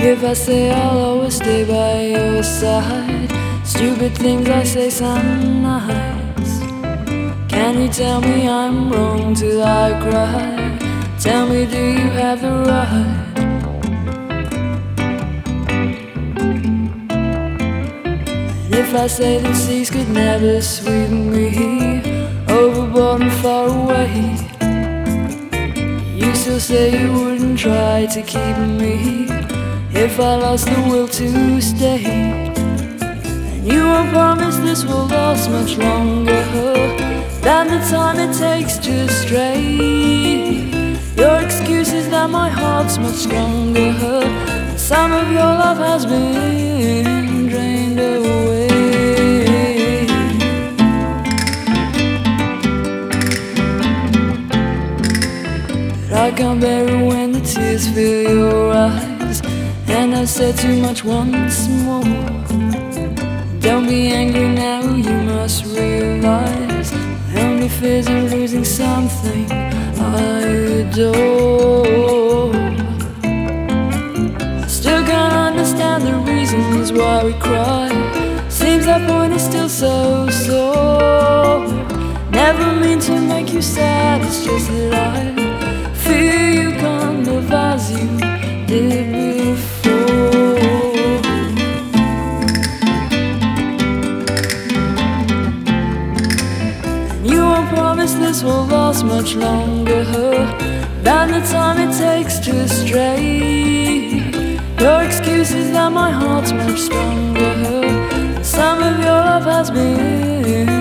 If I say I'll always stay by your side, stupid things I say some nights. Can you tell me I'm wrong till I cry? Tell me, do you have the right? And if I say the seas could never sweep me overboard and far away, you still say you wouldn't try to keep me if I lost the will to stay. And you won't promise this will last much longer than the time it takes to stray. Your excuse is that my heart's much stronger, and some of your love has been drained away. But I can't bear it when the tears fill your eyes, and I've said too much once more. Don't be angry now, you must realize my only fears are losing something I adore. I still can't understand the reasons why we cry. Seems that point is still so sore. Never mean to make you sad, it's just that I fear you can't love as you did before. And you won't promise this will last much longer than the time it takes to stray. Your excuse is that my heart's much stronger, some of your love has been